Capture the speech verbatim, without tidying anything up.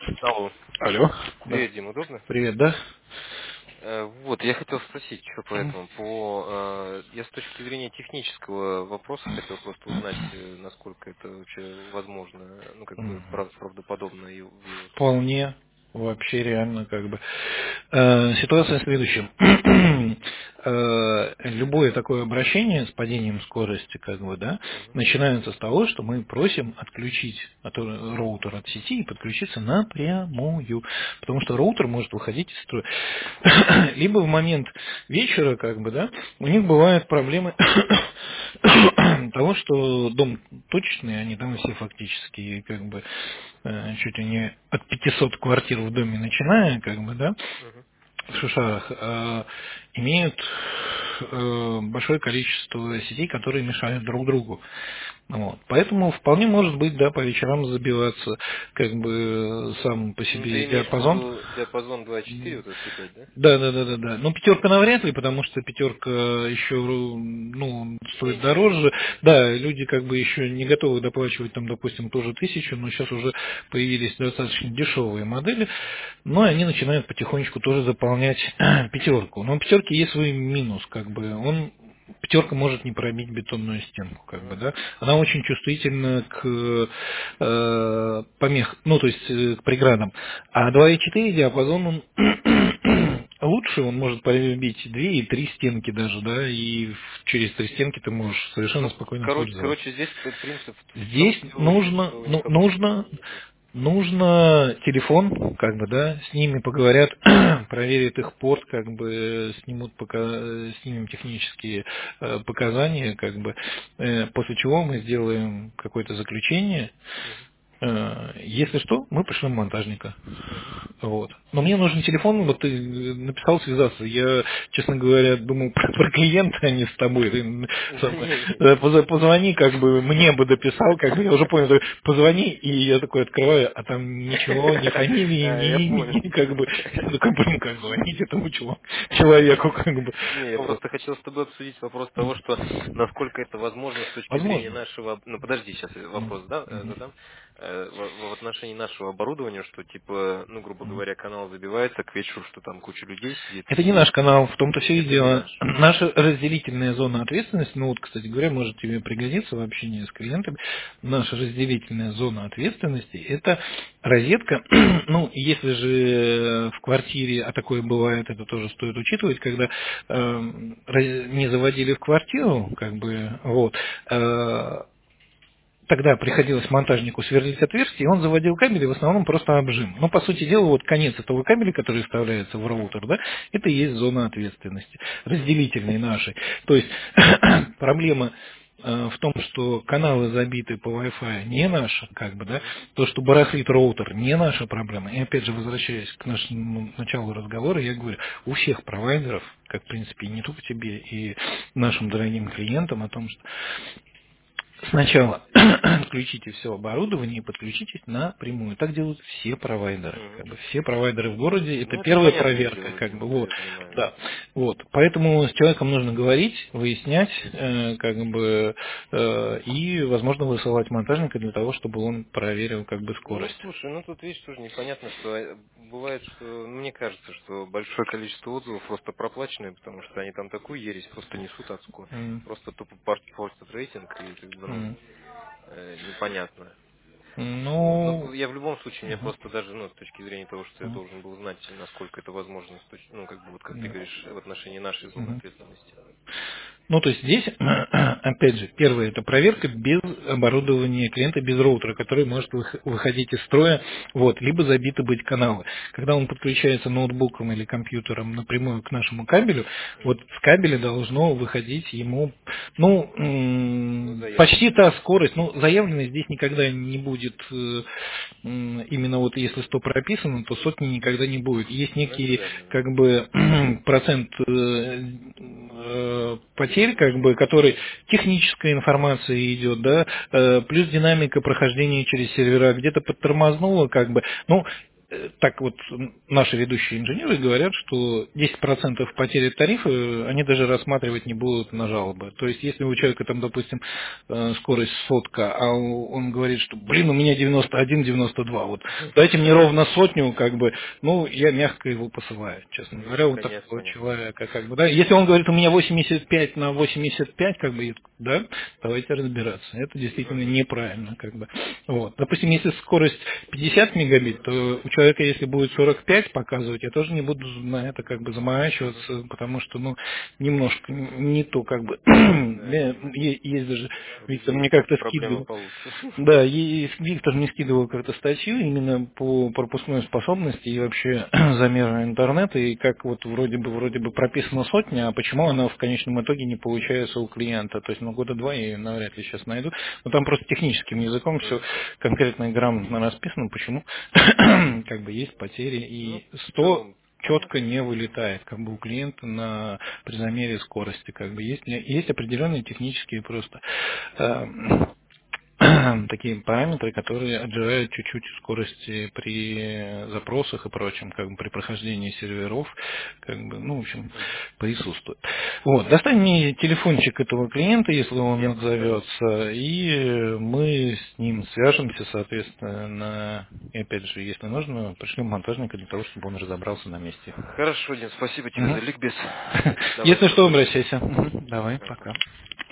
Алло. Алло. Да. Привет, Дим, удобно? Привет, да? Э, Вот, я хотел спросить, что по М. этому. По, э, я с точки зрения технического вопроса хотел просто узнать, э, насколько это вообще возможно, ну, как бы, М. прав- правдоподобно и в его случае. Вполне. Вообще реально как бы. Э, ситуация в следующем. Э, любое такое обращение с падением скорости, как бы, да, Мгм. начинается с того, что мы просим отключить от- роутер от сети и подключиться напрямую. Потому что роутер может выходить из строя. Либо в момент вечера, как бы, да, у них бывают проблемы того, что дом точечный, они там все фактически, как бы, э, чуть ли не от пятисот квартир в доме начиная, как бы, да, Мгм. в Шишарах, э, имеют э, большое количество сетей, которые мешают друг другу. Вот. Поэтому вполне может быть, да, по вечерам забиваться как бы сам по Ну, ты себе имеешь в диапазон. виду диапазон два четыре, вот этот пять, да? Да, да, да, да, да. Ну, пятерка навряд ли, потому что пятерка еще, ну, стоит Меньше стоит, дороже. да. Да, люди как бы еще не готовы доплачивать там, допустим, тоже тысячу, но сейчас уже появились достаточно дешевые модели, но они начинают потихонечку тоже заполнять пятерку. Но у пятерки есть свой минус, как бы, он пятерка может не пробить бетонную стенку, как бы, Мгм. да. Она очень чувствительна к э, помех, ну, то есть э, к преградам. А два и четыре диапазон, он лучше, он может пробить две и три стенки даже, да, и в- через три стенки ты можешь совершенно Ну, спокойно короче, пользоваться. короче, здесь п- принцип в том, Здесь в первую очередь, нужно, что у ну, них нужно, оборудования нет. нужно телефон, как бы, да, с ними поговорят, проверят их порт, как бы, снимут, пока, снимем технические э, показания, как бы, э, после чего мы сделаем какое-то заключение. Мгм. Э, Если что, мы пришлем монтажника. Мгм. Вот. Но мне нужен телефон, вот ты написал связаться. Я, честно говоря, думал про, про клиента, а не с тобой. Ты м, сам, Не-не-не. э, поза- позвони, как бы мне бы дописал, как бы я уже понял, ты позвони, и я такой открываю, а там ничего, ни фамилии, А, я ни понял. имени, как бы. Я такой, блин, как звонить этому чело- человеку, как бы. Не, я Вот. просто хотел с тобой обсудить вопрос того, что насколько это возможно с точки зрения Возможно. нашего... Ну, подожди, сейчас я Мгм. вопрос, да, э, Мгм. задам. Э, В, в отношении нашего оборудования, что, типа, ну, грубо говоря, канал забивается к вечеру, что там куча людей сидит, Это не наш и канал, в том-то все и это не дело. наш. Наша разделительная зона ответственности, ну вот, кстати говоря, может тебе пригодиться в общении с клиентами, наша разделительная зона ответственности – это розетка, ну, если же в квартире, а такое бывает, это тоже стоит учитывать, когда э, ра- не заводили в квартиру, как бы, вот, э, тогда приходилось монтажнику сверлить отверстие, и он заводил кабель, и в основном просто обжим. Но, по сути дела, вот конец этого кабеля, который вставляется в роутер, да, это и есть зона ответственности, Мгм. разделительной нашей. То есть проблема э, в том, что каналы забиты по Wi-Fi не наша, как бы, да, Мгм. то, что барахлит роутер, не наша проблема. И опять же, возвращаясь к нашему началу разговора, я говорю, у всех провайдеров, как в принципе и не только тебе, и нашим дорогим клиентам, о том, что сначала отключите все оборудование и подключитесь напрямую. Так делают все провайдеры. Мгм. Как бы все провайдеры в городе, это Ну, это первая понятное проверка, дело, как Дим, бы это вот. я понимаю, да. Да. Вот. Поэтому с человеком нужно говорить, выяснять, Мгм. э, как бы э, и, возможно, высылать монтажника для того, чтобы он проверил как бы Ну, скорость. слушай, ну тут видишь, тоже непонятно, что э, бывает, что, ну, мне кажется, что большое количество отзывов просто проплаченные, потому что они там такую ересь просто несут адскую. М, Просто тупо пор- портят рейтинг, и как бы, ну, м. э, непонятно. Вот. Ну, Ну, я в любом случае, мне мгм, просто даже, ну, с точки зрения того, что я мгм, должен был знать, насколько это возможно, с точ- ну, как бы, вот как ты мгм, говоришь, в отношении нашей зоны мгм. ответственности. Ну, то есть здесь, опять же, первое, это проверка без оборудования клиента, без роутера, который может вых- выходить из строя, вот, либо забиты быть каналы. Когда он подключается ноутбуком или компьютером напрямую к нашему кабелю, вот Мгм. с кабеля должно выходить ему, ну, Ну, м, почти заявлено. та скорость, ну, заявленной здесь никогда не будет, э, м, именно вот если сто прописано, то сотни никогда не будет. Есть Ну, это некий, да, да, да. как бы, процент э, э, потерь, как бы, который техническая информация идет, да, э, плюс динамика прохождения через сервера, где-то подтормознуло, как бы, ну, так вот наши ведущие инженеры говорят, что десять процентов потери тарифа они даже рассматривать не будут на жалобы. То есть, если у человека там, допустим, скорость сотка, а он говорит, что, блин, у меня девяносто один девяносто два, вот дайте мне ровно сотню, как бы, ну, я мягко его посылаю, честно говоря, вот такого человека, как бы, да. Если он говорит, у меня восемьдесят пять на восемьдесят пять, как бы, да, давайте разбираться. Это действительно неправильно, как бы. Вот. Допустим, если скорость пятьдесят мегабит, то у человека, если будет сорок пять показывать, я тоже не буду на это как бы заморачиваться, потому что, ну, немножко не то, как бы, есть даже, Виктор мне как-то скидывал. Да, и Виктор мне скидывал как-то статью именно по пропускной способности и вообще замеру интернета, и как вот вроде бы вроде бы прописана сотня, а почему она в конечном итоге не получается у клиента. То есть, ну, года два я ее навряд ли сейчас найду. Но там просто техническим языком все конкретно и грамотно расписано, почему как бы есть потери, и сто четко не вылетает, как бы у клиента на при замере скорости, как бы есть есть определенные технические просто э, такие параметры, которые отжирают чуть-чуть скорости при запросах и прочем, как бы при прохождении серверов, как бы, ну, в общем, присутствует. Вот, достань мне телефончик этого клиента, если он отзовется, и мы с ним свяжемся, соответственно, на, и опять же, если нужно, пришлем монтажника для того, чтобы он разобрался на месте. Хорошо, Дим, спасибо тебе за ликбез. Если что, обращайся. Давай, пока.